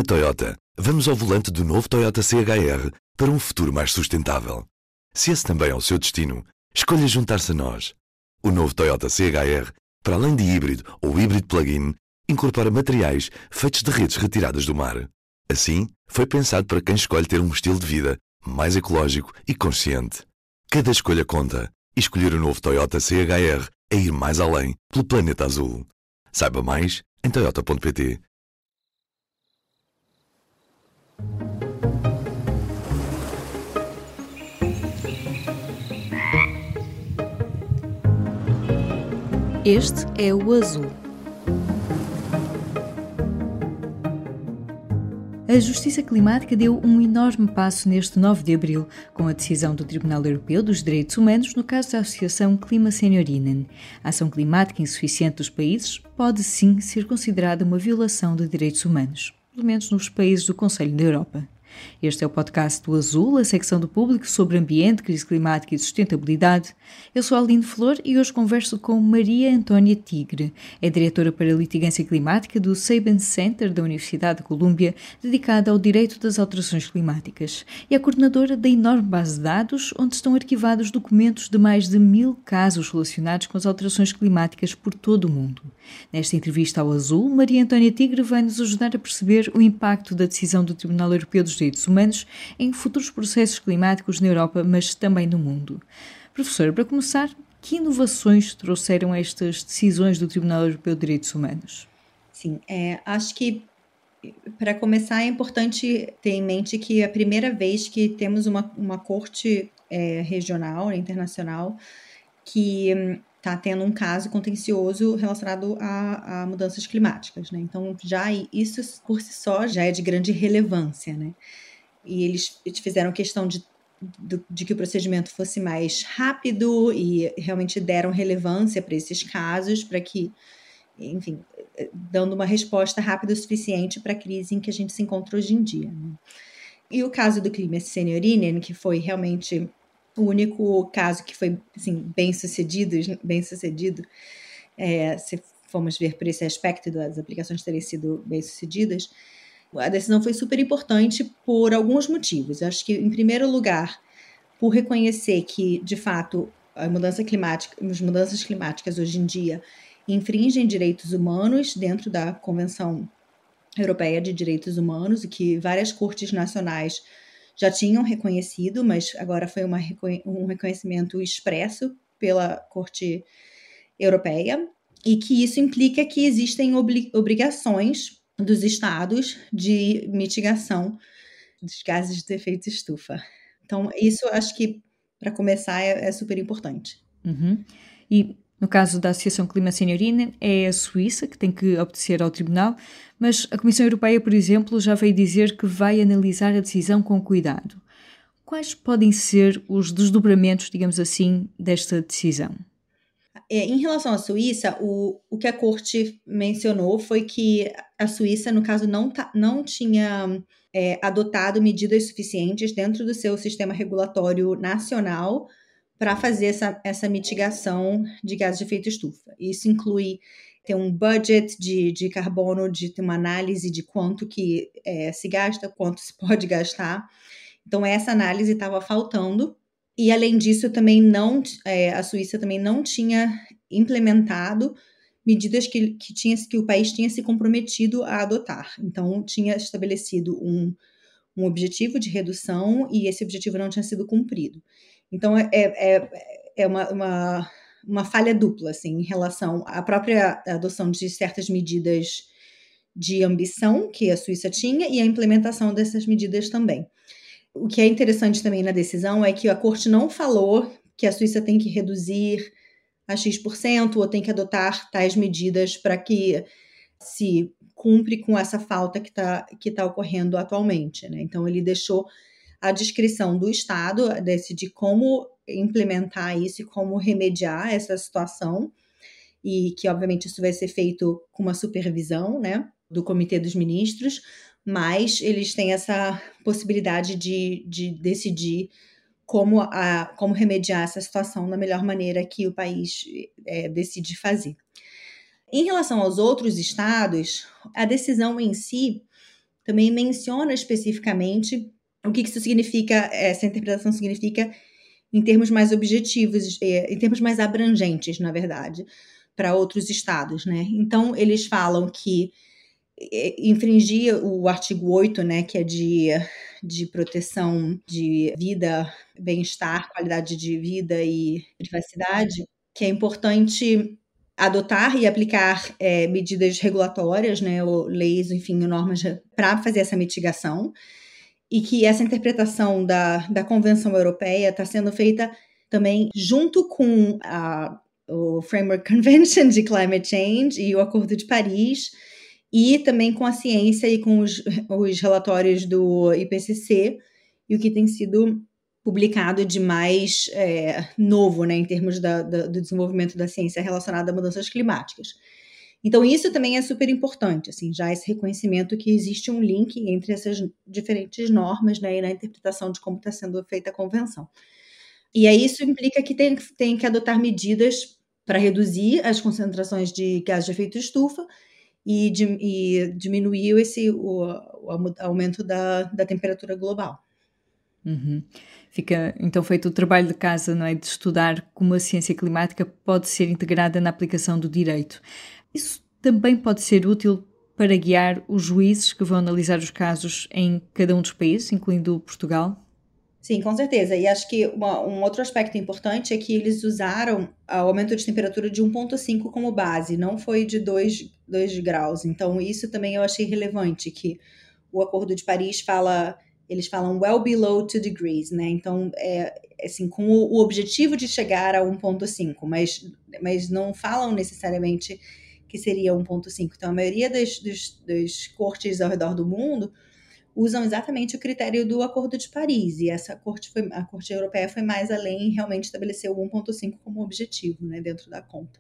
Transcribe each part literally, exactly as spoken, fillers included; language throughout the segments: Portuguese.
Na Toyota, vamos ao volante do novo Toyota C H R para um futuro mais sustentável. Se esse também é o seu destino, escolha juntar-se a nós. O novo Toyota C H R, para além de híbrido ou híbrido plug-in, incorpora materiais feitos de redes retiradas do mar. Assim, foi pensado para quem escolhe ter um estilo de vida mais ecológico e consciente. Cada escolha conta, e escolher o novo Toyota C H R é ir mais além pelo planeta azul. Saiba mais em toyota ponto pt. Este é o Azul. A Justiça Climática deu um enorme passo neste nove de abril, com a decisão do Tribunal Europeu dos Direitos Humanos no caso da Associação Klima Seniorinen. A ação climática insuficiente dos países pode sim ser considerada uma violação de direitos humanos, pelo menos nos países do Conselho da Europa. Este é o podcast do Azul, a secção do público sobre ambiente, crise climática e sustentabilidade. Eu sou a Aline Flor e hoje converso com Maria Antônia Tigre. É diretora para a litigância climática do Sabin Center da Universidade de Colômbia, dedicada ao direito das alterações climáticas. E é coordenadora da enorme base de dados, onde estão arquivados documentos de mais de mil casos relacionados com as alterações climáticas por todo o mundo. Nesta entrevista ao Azul, Maria Antônia Tigre vai-nos ajudar a perceber o impacto da decisão do Tribunal Europeu dos Direitos Humanos em futuros processos climáticos na Europa, mas também no mundo. Professora, para começar, que inovações trouxeram estas decisões do Tribunal Europeu de Direitos Humanos? Sim, é, acho que para começar é importante ter em mente que é a primeira vez que temos uma, uma corte é, regional, né, internacional, que está tendo um caso contencioso relacionado a, a mudanças climáticas, né? Então, já isso por si só já é de grande relevância, né? E eles, eles fizeram questão de, de, de que o procedimento fosse mais rápido e realmente deram relevância para esses casos, para que, enfim, dando uma resposta rápida o suficiente para a crise em que a gente se encontra hoje em dia, né? E o caso do Klima Seniorinen, que foi realmente o único caso que foi, assim, bem sucedido, bem sucedido, é, se formos ver por esse aspecto das aplicações terem sido bem sucedidas, a decisão foi super importante por alguns motivos. Acho que, em primeiro lugar, por reconhecer que, de fato, a mudança climática, as mudanças climáticas hoje em dia infringem direitos humanos dentro da Convenção Europeia de Direitos Humanos, e que várias cortes nacionais já tinham reconhecido, mas agora foi uma, um reconhecimento expresso pela Corte Europeia, e que isso implica que existem obli- obrigações dos estados de mitigação dos gases de efeito estufa. Então, isso acho que, para começar, é, é super importante. Uhum. E no caso da Associação Klima Seniorinen, é a Suíça que tem que obedecer ao Tribunal, mas a Comissão Europeia, por exemplo, já veio dizer que vai analisar a decisão com cuidado. Quais podem ser os desdobramentos, digamos assim, desta decisão? É, em relação à Suíça, o, o que a Corte mencionou foi que a Suíça, no caso, não, tá, não tinha é, adotado medidas suficientes dentro do seu sistema regulatório nacional para fazer essa, essa mitigação de gases de efeito estufa. Isso inclui ter um budget de, de carbono, de ter uma análise de quanto que é, se gasta, quanto se pode gastar. Então, essa análise estava faltando. E, além disso, também não, é, a Suíça também não tinha implementado medidas que, que, tinha, que o país tinha se comprometido a adotar. Então, tinha estabelecido um, um objetivo de redução e esse objetivo não tinha sido cumprido. Então, é, é, é uma, uma, uma falha dupla, assim, em relação à própria adoção de certas medidas de ambição que a Suíça tinha e a implementação dessas medidas também. O que é interessante também na decisão é que a Corte não falou que a Suíça tem que reduzir a X% ou tem que adotar tais medidas para que se cumpre com essa falta que está que tá ocorrendo atualmente, né? Então, ele deixou a discrição do Estado a decidir como implementar isso e como remediar essa situação, e que, obviamente, isso vai ser feito com uma supervisão, né, do Comitê dos Ministros, mas eles têm essa possibilidade de, de decidir como, a, como remediar essa situação da melhor maneira que o país é, decide fazer. Em relação aos outros estados, a decisão em si também menciona especificamente o que isso significa, essa interpretação significa em termos mais objetivos, em termos mais abrangentes, na verdade, para outros estados, né? Então, eles falam que infringir o artigo oito, né, que é de, de proteção de vida, bem-estar, qualidade de vida e privacidade, que é importante adotar e aplicar é, medidas regulatórias, né, ou leis, enfim, normas para fazer essa mitigação, e que essa interpretação da, da Convenção Europeia está sendo feita também junto com a, o Framework Convention de Climate Change e o Acordo de Paris, e também com a ciência e com os, os relatórios do I P C C, e o que tem sido publicado de mais é, novo, né, em termos da, da, do desenvolvimento da ciência relacionada a mudanças climáticas. Então, isso também é super importante, assim, já esse reconhecimento que existe um link entre essas diferentes normas, né, e na interpretação de como está sendo feita a convenção. E aí isso implica que tem, tem que adotar medidas para reduzir as concentrações de gás de efeito estufa e, de, e diminuir esse, o, o aumento da, da temperatura global. Uhum. Fica então feito o trabalho de casa, não é? De estudar como a ciência climática pode ser integrada na aplicação do direito. Isso também pode ser útil para guiar os juízes que vão analisar os casos em cada um dos países, incluindo Portugal? Sim, com certeza. E acho que uma, um outro aspecto importante é que eles usaram o aumento de temperatura de um ponto cinco como base, não foi de dois graus. Então, isso também eu achei relevante, que o Acordo de Paris fala, eles falam well below two degrees, né? Então, é assim, com o, o objetivo de chegar a um ponto cinco, mas, mas não falam necessariamente que seria um ponto cinco. Então, a maioria das, das, das cortes ao redor do mundo usam exatamente o critério do Acordo de Paris, e essa corte foi, a Corte Europeia foi mais além e realmente estabeleceu o um ponto cinco como objetivo, né, dentro da conta.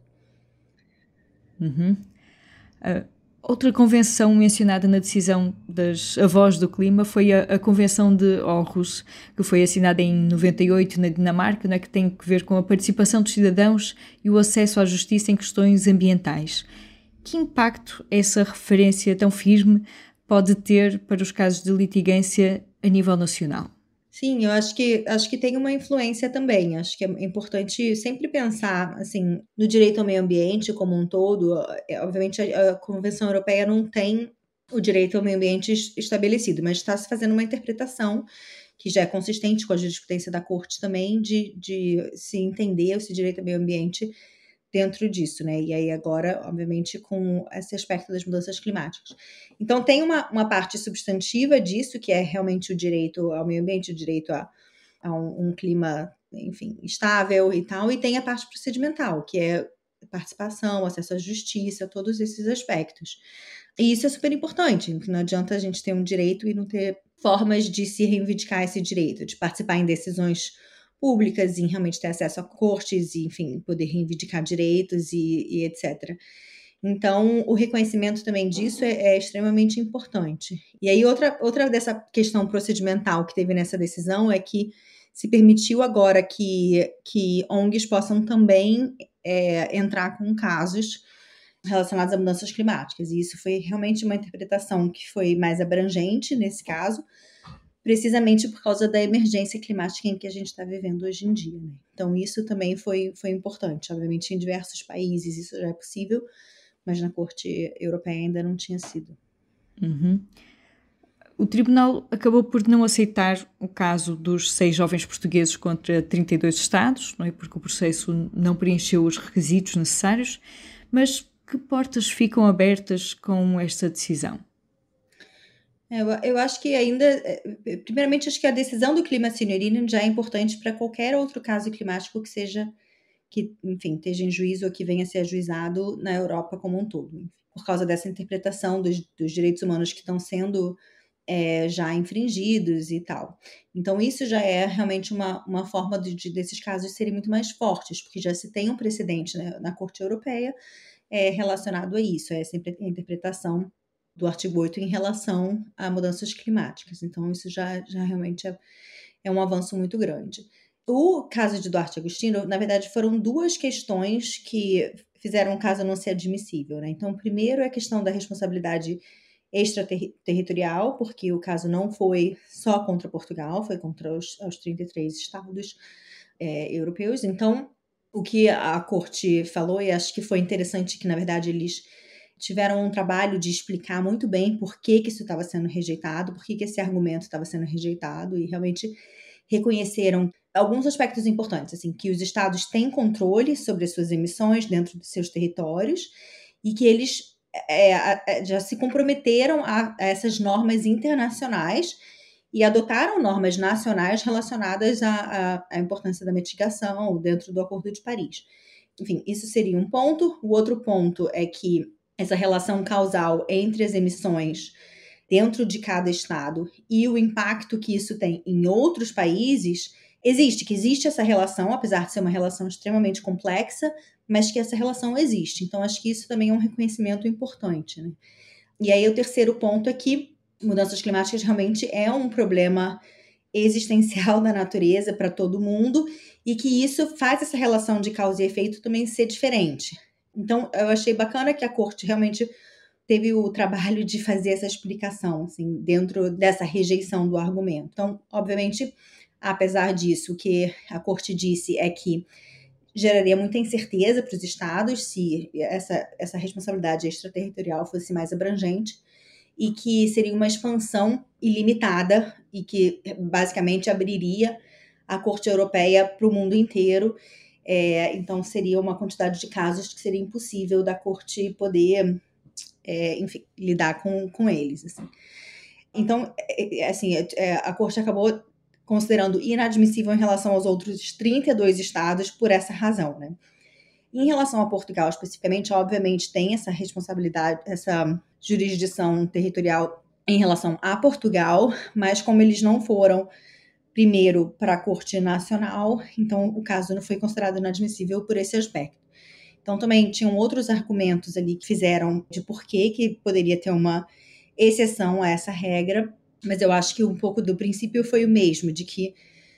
Uhum. Uh, outra convenção mencionada na decisão das Avós do Clima foi a, a Convenção de Aarhus, que foi assinada em noventa e oito na Dinamarca, né, que tem que ver com a participação dos cidadãos e o acesso à justiça em questões ambientais. Que impacto essa referência tão firme pode ter para os casos de litigância a nível nacional? Sim, eu acho que, acho que tem uma influência também. Acho que é importante sempre pensar assim, no direito ao meio ambiente como um todo. É, obviamente, a, a Convenção Europeia não tem o direito ao meio ambiente estabelecido, mas está se fazendo uma interpretação que já é consistente com a jurisprudência da Corte também, de, de se entender esse direito ao meio ambiente dentro disso, né? E aí agora, obviamente, com esse aspecto das mudanças climáticas. Então, tem uma, uma parte substantiva disso, que é realmente o direito ao meio ambiente, o direito a, a um, um clima, enfim, estável e tal, e tem a parte procedimental, que é participação, acesso à justiça, todos esses aspectos. E isso é super importante, porque não adianta a gente ter um direito e não ter formas de se reivindicar esse direito, de participar em decisões públicas, em realmente ter acesso a cortes, e, enfim, poder reivindicar direitos e, e etcétera. Então, o reconhecimento também disso é, é extremamente importante. E aí, outra, outra dessa questão procedimental que teve nessa decisão é que se permitiu agora que, que O N Gs possam também é, entrar com casos relacionados a mudanças climáticas. E isso foi realmente uma interpretação que foi mais abrangente nesse caso, precisamente por causa da emergência climática em que a gente está vivendo hoje em dia, né? Então, isso também foi, foi importante. Obviamente, em diversos países isso já é possível, mas na Corte Europeia ainda não tinha sido. Uhum. O Tribunal acabou por não aceitar o caso dos seis jovens portugueses contra trinta e dois estados, não é? Porque o processo não preencheu os requisitos necessários, mas que portas ficam abertas com esta decisão? Eu, eu acho que ainda, primeiramente, acho que a decisão do clima senhorino já é importante para qualquer outro caso climático que seja, que, enfim, esteja em juízo ou que venha a ser ajuizado na Europa como um todo, por causa dessa interpretação dos, dos direitos humanos que estão sendo é, já infringidos e tal. Então, isso já é realmente uma, uma forma de, de, desses casos serem muito mais fortes, porque já se tem um precedente, né, na Corte Europeia é, relacionado a isso, a essa interpretação do artigo oito em relação a mudanças climáticas. Então, isso já, já realmente é, é um avanço muito grande. O caso de Duarte Agostinho, na verdade, foram duas questões que fizeram o caso não ser admissível, né? Então, primeiro é a questão da responsabilidade extraterritorial, porque o caso não foi só contra Portugal, foi contra os, os trinta e três estados é, europeus. Então, o que a corte falou, e acho que foi interessante que, na verdade, eles tiveram um trabalho de explicar muito bem por que, que isso estava sendo rejeitado, por que, que esse argumento estava sendo rejeitado, e realmente reconheceram alguns aspectos importantes, assim, que os estados têm controle sobre as suas emissões dentro dos seus territórios e que eles é, já se comprometeram a, a essas normas internacionais e adotaram normas nacionais relacionadas à, à, à importância da mitigação dentro do Acordo de Paris. Enfim, isso seria um ponto. O outro ponto é que essa relação causal entre as emissões dentro de cada estado e o impacto que isso tem em outros países existe, que existe essa relação, apesar de ser uma relação extremamente complexa, mas que essa relação existe. Então, acho que isso também é um reconhecimento importante, né? E aí, o terceiro ponto é que mudanças climáticas realmente é um problema existencial da natureza para todo mundo e que isso faz essa relação de causa e efeito também ser diferente. Então, eu achei bacana que a corte realmente teve o trabalho de fazer essa explicação, assim, dentro dessa rejeição do argumento. Então, obviamente, apesar disso, o que a corte disse é que geraria muita incerteza para os estados se essa, essa responsabilidade extraterritorial fosse mais abrangente e que seria uma expansão ilimitada e que basicamente abriria a Corte Europeia para o mundo inteiro. É, então, seria uma quantidade de casos que seria impossível da Corte poder, é, enfim, lidar com, com eles. Assim. Então, é, assim, é, a Corte acabou considerando inadmissível em relação aos outros trinta e dois estados por essa razão, né? Em relação a Portugal, especificamente, obviamente tem essa responsabilidade, essa jurisdição territorial em relação a Portugal, mas como eles não foram primeiro para a Corte Nacional, então o caso não foi considerado inadmissível por esse aspecto. Então também tinham outros argumentos ali que fizeram de por que que poderia ter uma exceção a essa regra, mas eu acho que um pouco do princípio foi o mesmo, de que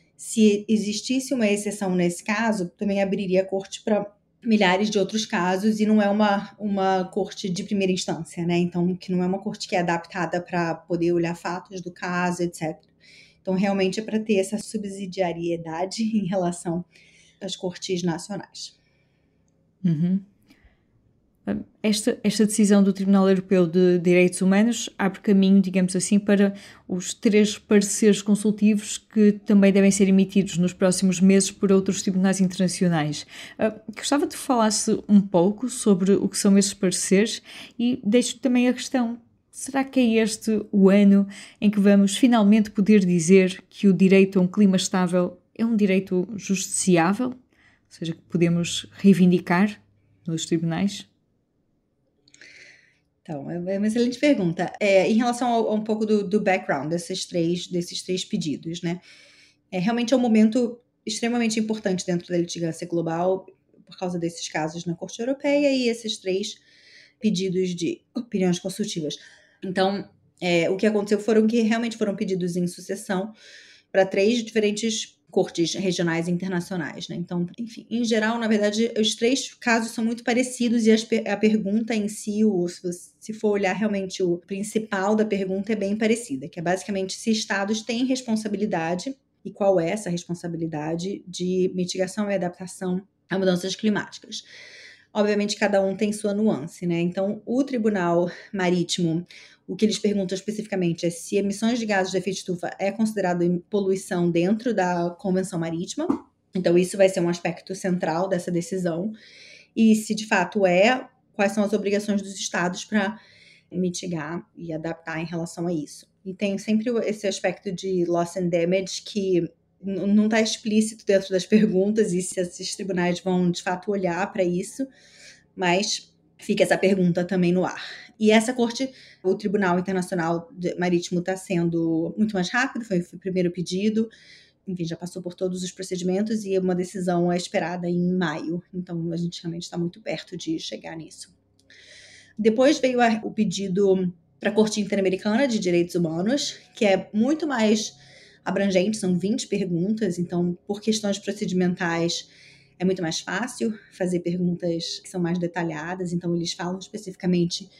se existisse uma exceção nesse caso, também abriria a corte para milhares de outros casos e não é uma, uma corte de primeira instância, né? Então, que não é uma corte que é adaptada para poder olhar fatos do caso, etcétera. Então, realmente é para ter essa subsidiariedade em relação às cortes nacionais. Uhum. Esta, esta decisão do Tribunal Europeu de Direitos Humanos abre caminho, digamos assim, para os três pareceres consultivos que também devem ser emitidos nos próximos meses por outros tribunais internacionais. Uh, gostava de falasse um pouco sobre o que são esses pareceres e deixo também a questão: será que é este o ano em que vamos finalmente poder dizer que o direito a um clima estável é um direito justiciável? Ou seja, que podemos reivindicar nos tribunais? Então, é uma excelente pergunta. É, em relação a, a um pouco do, do background desses três, desses três pedidos, né? É, realmente é um momento extremamente importante dentro da litigância global por causa desses casos na Corte Europeia e esses três pedidos de opiniões consultivas. Então, é, o que aconteceu foram que realmente foram pedidos em sucessão para três diferentes cortes regionais e internacionais, né? Então, enfim, em geral, na verdade, os três casos são muito parecidos e as, a pergunta em si, o, se for olhar realmente o principal da pergunta é bem parecida, que é basicamente se estados têm responsabilidade e qual é essa responsabilidade de mitigação e adaptação a mudanças climáticas. Obviamente, cada um tem sua nuance, né? Então, o Tribunal Marítimo, o que eles perguntam especificamente é se emissões de gases de efeito estufa é considerado poluição dentro da Convenção Marítima. Então, isso vai ser um aspecto central dessa decisão. E se de fato é, quais são as obrigações dos estados para mitigar e adaptar em relação a isso. E tem sempre esse aspecto de loss and damage que não está explícito dentro das perguntas e se esses tribunais vão de fato olhar para isso, mas fica essa pergunta também no ar. E essa corte, o Tribunal Internacional Marítimo está sendo muito mais rápido, foi o primeiro pedido, enfim, já passou por todos os procedimentos e uma decisão é esperada em maio, então a gente realmente está muito perto de chegar nisso. Depois veio a, o pedido para a Corte Interamericana de Direitos Humanos, que é muito mais abrangente, são vinte perguntas, então por questões procedimentais é muito mais fácil fazer perguntas que são mais detalhadas, então eles falam especificamente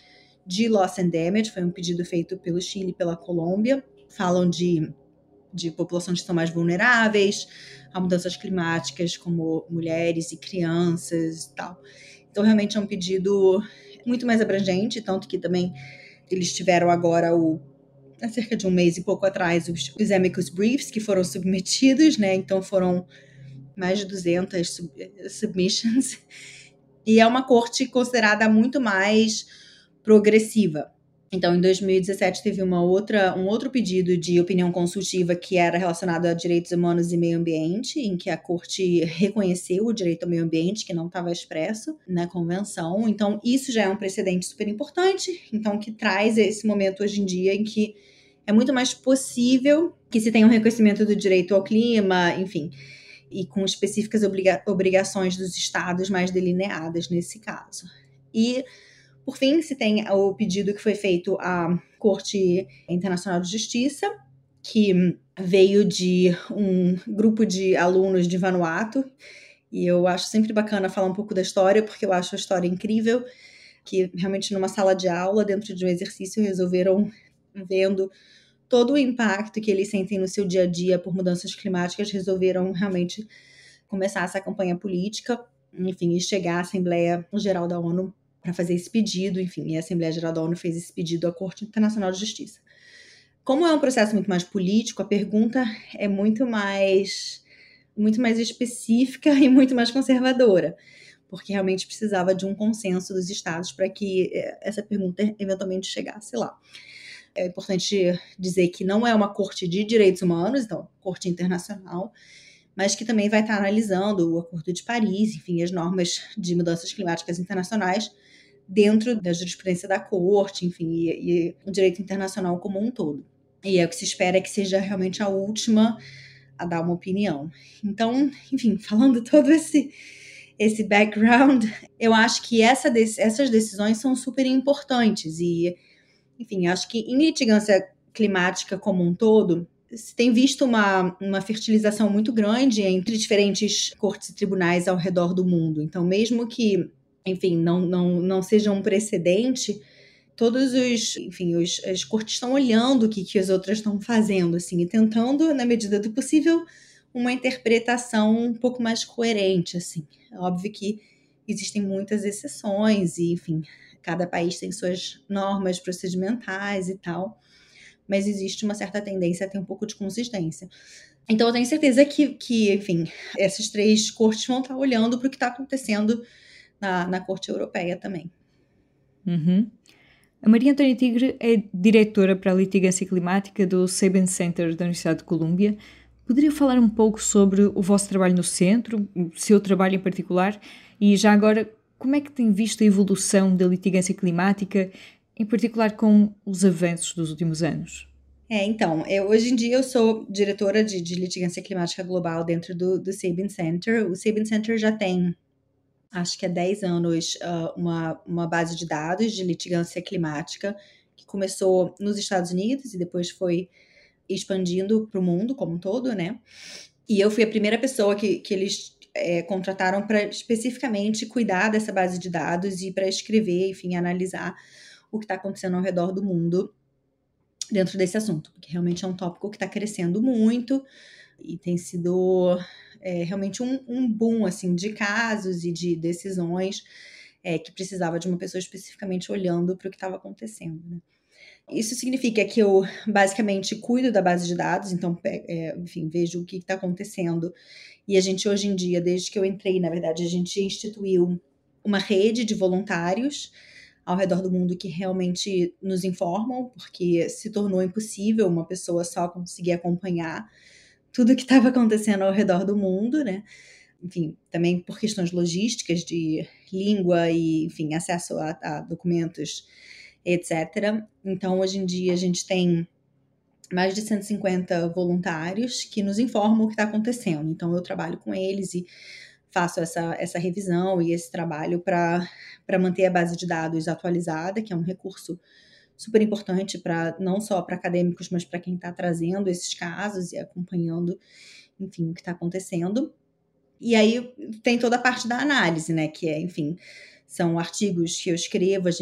de loss and damage, foi um pedido feito pelo Chile e pela Colômbia. Falam de, de populações que são mais vulneráveis a mudanças climáticas, como mulheres e crianças e tal. Então, realmente é um pedido muito mais abrangente, tanto que também eles tiveram agora, o, há cerca de um mês e pouco atrás, os, os amicus briefs que foram submetidos, né? Então, foram mais de duzentas sub, submissions. E é uma corte considerada muito mais progressiva. Então, em dois mil e dezessete, teve uma outra, um outro pedido de opinião consultiva que era relacionado a direitos humanos e meio ambiente, em que a corte reconheceu o direito ao meio ambiente, que não estava expresso na convenção. Então, isso já é um precedente super importante, então que traz esse momento hoje em dia em que é muito mais possível que se tenha um reconhecimento do direito ao clima, enfim, e com específicas obriga- obrigações dos estados mais delineadas nesse caso. E, por fim, se tem o pedido que foi feito à Corte Internacional de Justiça, que veio de um grupo de alunos de Vanuatu, e eu acho sempre bacana falar um pouco da história, porque eu acho a história incrível, que realmente numa sala de aula, dentro de um exercício, resolveram, vendo todo o impacto que eles sentem no seu dia a dia por mudanças climáticas, resolveram realmente começar essa campanha política, enfim, e chegar à Assembleia Geral da ONU para fazer esse pedido, enfim, e a Assembleia Geral da ONU fez esse pedido à Corte Internacional de Justiça. Como é um processo muito mais político, a pergunta é muito mais, muito mais específica e muito mais conservadora, porque realmente precisava de um consenso dos estados para que essa pergunta eventualmente chegasse lá. É importante dizer que não é uma corte de direitos humanos, então, corte internacional, mas que também vai estar analisando o Acordo de Paris, enfim, as normas de mudanças climáticas internacionais dentro da jurisprudência da corte, enfim, e, e o direito internacional como um todo. E é o que se espera que seja realmente a última a dar uma opinião. Então, enfim, falando todo esse, esse background, eu acho que essa, essas decisões são super importantes e, enfim, acho que em litigância climática como um todo, se tem visto uma, uma fertilização muito grande entre diferentes cortes e tribunais ao redor do mundo. Então, mesmo que, enfim, não, não, não seja um precedente, todos os, enfim, os, as cortes estão olhando o que, que as outras estão fazendo, assim, e tentando, na medida do possível, uma interpretação um pouco mais coerente, assim. É óbvio que existem muitas exceções e, enfim, cada país tem suas normas procedimentais e tal, mas existe uma certa tendência a ter um pouco de consistência. Então, eu tenho certeza que, que enfim, essas três cortes vão estar olhando para o que está acontecendo na, na Corte Europeia também. Uhum. A Maria Antônia Tigre é diretora para a litigância climática do Sabin Center da Universidade de Colômbia. Poderia falar um pouco sobre o vosso trabalho no centro, o seu trabalho em particular, e já agora, como é que tem visto a evolução da litigância climática, em particular com os avanços dos últimos anos? É, então, eu, hoje em dia eu sou diretora de, de litigância climática global dentro do, do Sabin Center. O Sabin Center já tem, acho que há dez anos, uh, uma, uma base de dados de litigância climática que começou nos Estados Unidos e depois foi expandindo para o mundo como um todo, né? E eu fui a primeira pessoa que, que eles é, contrataram para especificamente cuidar dessa base de dados e para escrever, enfim, analisar o que está acontecendo ao redor do mundo dentro desse assunto, porque realmente é um tópico que está crescendo muito e tem sido é, realmente um, um boom, assim, de casos e de decisões é, que precisava de uma pessoa especificamente olhando para o que estava acontecendo, né? Isso significa que eu, basicamente, cuido da base de dados, então, é, enfim, vejo o que está acontecendo. E a gente, hoje em dia, desde que eu entrei, na verdade, a gente instituiu uma rede de voluntários ao redor do mundo que realmente nos informam, porque se tornou impossível uma pessoa só conseguir acompanhar tudo o que estava acontecendo ao redor do mundo, né? Enfim, também por questões logísticas de língua e, enfim, acesso a, a documentos, etcétera. Então, hoje em dia, a gente tem mais de cento e cinquenta voluntários que nos informam o que está acontecendo. Então, eu trabalho com eles e faço essa, essa revisão e esse trabalho para manter a base de dados atualizada, que é um recurso super importante para não só para acadêmicos, mas para quem está trazendo esses casos e acompanhando, enfim, o que está acontecendo. E aí tem toda a parte da análise, né, que é, enfim, são artigos que eu escrevo, a gente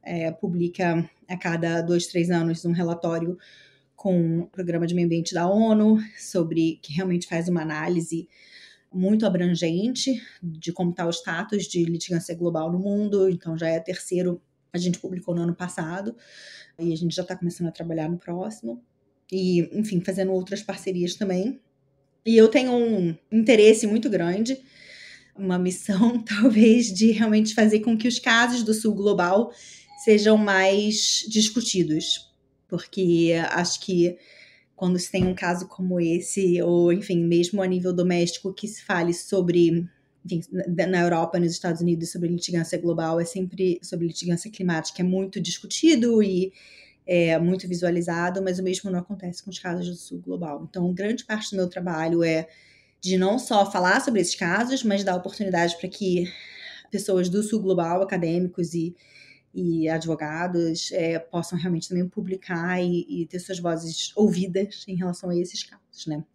é, publica a cada dois, três anos um relatório com o Programa de Meio Ambiente da ONU, sobre que realmente faz uma análise muito abrangente de como está o status de litigância global no mundo. Então já é terceiro, a gente publicou no ano passado, e a gente já está começando a trabalhar no próximo. E, enfim, fazendo outras parcerias também. E eu tenho um interesse muito grande, uma missão, talvez, de realmente fazer com que os casos do Sul Global sejam mais discutidos. Porque acho que quando se tem um caso como esse, ou, enfim, mesmo a nível doméstico, que se fale sobre, enfim, na Europa, nos Estados Unidos, sobre litigância global, é sempre sobre litigância climática, é muito discutido e é muito visualizado, mas o mesmo não acontece com os casos do Sul Global. Então, grande parte do meu trabalho é de não só falar sobre esses casos, mas dar oportunidade para que pessoas do Sul Global, acadêmicos e e advogados é, possam realmente também publicar e, e ter suas vozes ouvidas em relação a esses casos, né?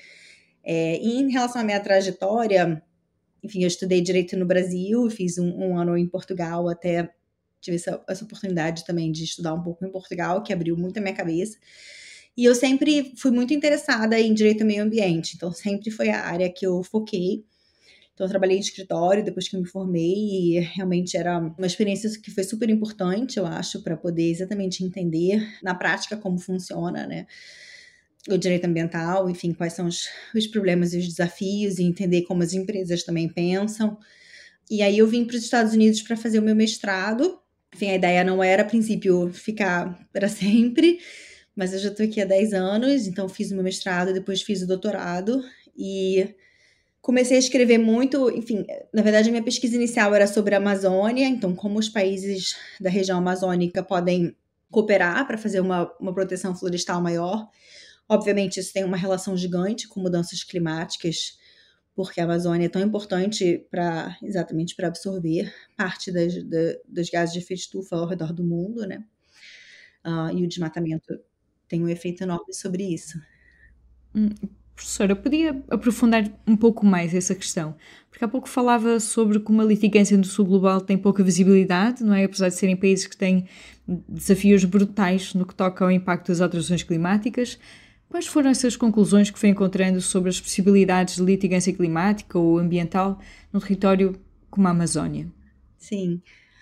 É, e em relação à minha trajetória, enfim, eu estudei Direito no Brasil, fiz um, um ano em Portugal, até tive essa, essa oportunidade também de estudar um pouco em Portugal, que abriu muito a minha cabeça. E eu sempre fui muito interessada em Direito ao Meio Ambiente, então sempre foi a área que eu foquei. Então, eu trabalhei em escritório depois que eu me formei e realmente era uma experiência que foi super importante, eu acho, para poder exatamente entender na prática como funciona, né, o direito ambiental, enfim, quais são os, os problemas e os desafios e entender como as empresas também pensam. E aí eu vim para os Estados Unidos para fazer o meu mestrado. Enfim, a ideia não era, a princípio, ficar para sempre, mas eu já estou aqui há dez anos, então fiz o meu mestrado, depois fiz o doutorado e comecei a escrever muito, enfim, na verdade a minha pesquisa inicial era sobre a Amazônia, então como os países da região amazônica podem cooperar para fazer uma, uma proteção florestal maior. Obviamente isso tem uma relação gigante com mudanças climáticas, porque a Amazônia é tão importante para exatamente para absorver parte das, da, dos gases de efeito estufa ao redor do mundo, né? Uh, e o desmatamento tem um efeito enorme sobre isso. Hum. Professora, podia aprofundar um pouco mais essa questão? Porque há pouco falava sobre como a litigância no Sul Global tem pouca visibilidade, não é? Apesar de serem países que têm desafios brutais no que toca ao impacto das alterações climáticas. Quais foram essas conclusões que foi encontrando sobre as possibilidades de litigância climática ou ambiental num território como a Amazônia? Sim.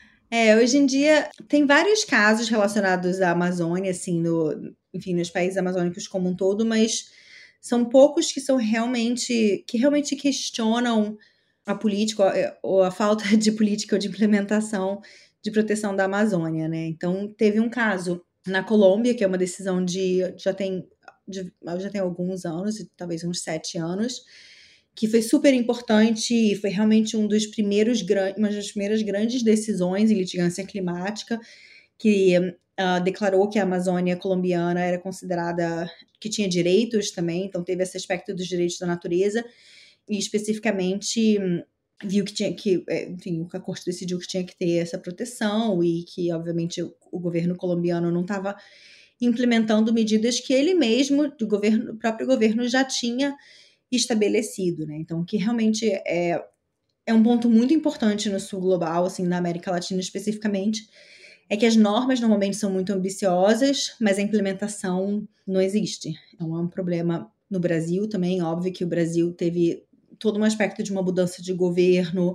É, hoje em dia tem vários casos relacionados à Amazônia, assim, no, enfim, nos países amazônicos como um todo, mas são poucos que são realmente, que realmente questionam a política ou a falta de política ou de implementação de proteção da Amazônia, né? Então, teve um caso na Colômbia, que é uma decisão de, já tem, de, já tem alguns anos, talvez uns sete anos, que foi super importante e foi realmente um dos primeiros, uma das primeiras grandes decisões em litigância climática, que uh, declarou que a Amazônia colombiana era considerada, que tinha direitos também, então teve esse aspecto dos direitos da natureza, e especificamente viu que tinha que, enfim, a Corte decidiu que tinha que ter essa proteção e que, obviamente, o, o governo colombiano não estava implementando medidas que ele mesmo, do governo, o próprio governo, já tinha estabelecido, né? Então, que realmente é, é um ponto muito importante no Sul Global, assim, na América Latina especificamente, é que as normas normalmente são muito ambiciosas, mas a implementação não existe. Então, é um problema no Brasil também. Óbvio que o Brasil teve todo um aspecto de uma mudança de governo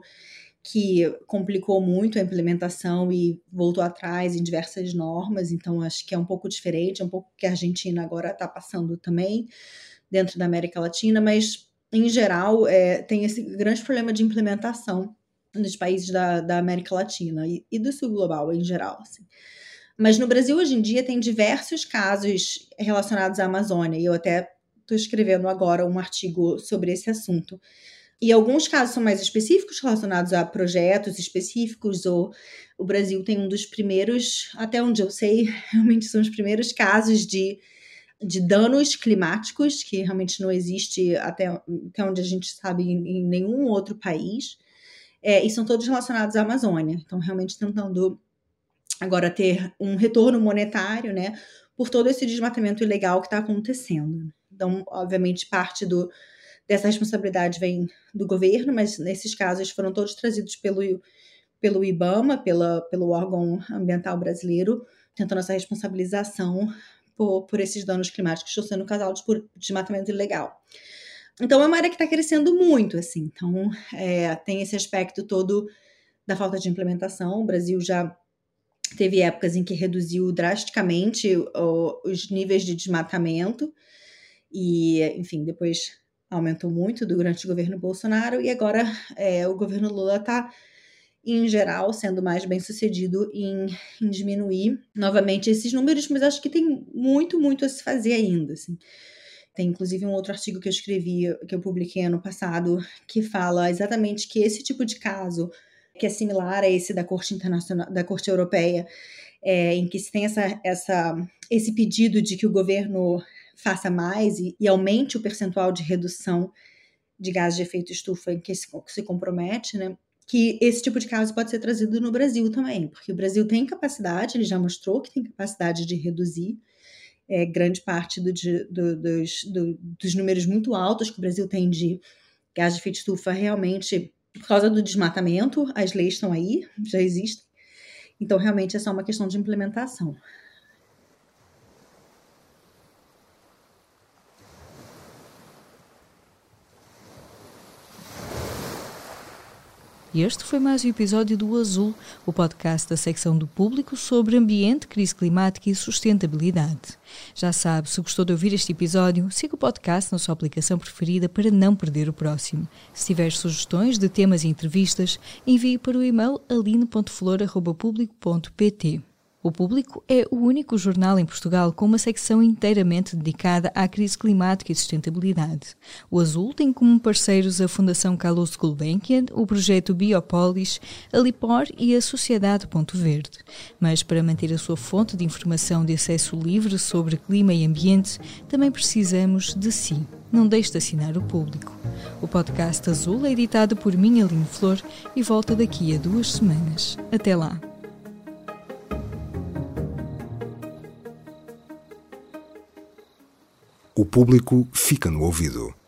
que complicou muito a implementação e voltou atrás em diversas normas. Então, acho que é um pouco diferente, é um pouco que a Argentina agora está passando também dentro da América Latina, mas, em geral, é, tem esse grande problema de implementação nos países da, da América Latina e, e do Sul Global em geral. Assim. Mas no Brasil, hoje em dia, tem diversos casos relacionados à Amazônia, e eu até estou escrevendo agora um artigo sobre esse assunto. E alguns casos são mais específicos, relacionados a projetos específicos, ou o Brasil tem um dos primeiros, até onde eu sei, realmente são os primeiros casos de, de danos climáticos, que realmente não existe, até, até onde a gente sabe, em, em nenhum outro país. É, e são todos relacionados à Amazônia. Então, realmente tentando agora ter um retorno monetário, né, por todo esse desmatamento ilegal que está acontecendo. Então, obviamente, parte do, dessa responsabilidade vem do governo, mas nesses casos foram todos trazidos pelo, pelo IBAMA, pela, pelo órgão ambiental brasileiro, tentando essa responsabilização por, por esses danos climáticos que estão sendo causados por desmatamento ilegal. Então, é uma área que está crescendo muito, assim. Então, é, tem esse aspecto todo da falta de implementação. O Brasil já teve épocas em que reduziu drasticamente o, os níveis de desmatamento e, enfim, depois aumentou muito durante o governo Bolsonaro e agora é, o governo Lula está, em geral, sendo mais bem sucedido em, em diminuir novamente esses números, mas acho que tem muito, muito a se fazer ainda, assim. Tem, inclusive, um outro artigo que eu escrevi, que eu publiquei ano passado, que fala exatamente que esse tipo de caso, que é similar a esse da Corte Internacional, da Corte Europeia, é, em que se tem essa, essa, esse pedido de que o governo faça mais e, e aumente o percentual de redução de gases de efeito estufa em que se, se compromete, né? Que esse tipo de caso pode ser trazido no Brasil também, porque o Brasil tem capacidade, ele já mostrou que tem capacidade de reduzir É, grande parte do, do, dos, do, dos números muito altos que o Brasil tem de gás de efeito estufa realmente por causa do desmatamento. As leis estão aí, já existem. Então, realmente, é só uma questão de implementação. Este foi mais um episódio do Azul, o podcast da secção do Público sobre ambiente, crise climática e sustentabilidade. Já sabe, se gostou de ouvir este episódio, siga o podcast na sua aplicação preferida para não perder o próximo. Se tiver sugestões de temas e entrevistas, envie para o e-mail aline ponto flor arroba publico ponto pt. O Público é o único jornal em Portugal com uma secção inteiramente dedicada à crise climática e sustentabilidade. O Azul tem como parceiros a Fundação Calouste Gulbenkian, o projeto Biopolis, a Lipor e a Sociedade Ponto Verde. Mas para manter a sua fonte de informação de acesso livre sobre clima e ambiente, também precisamos de si. Não deixe de assinar o Público. O podcast Azul é editado por mim, Aline Flor, e volta daqui a duas semanas. Até lá! O Público fica no ouvido.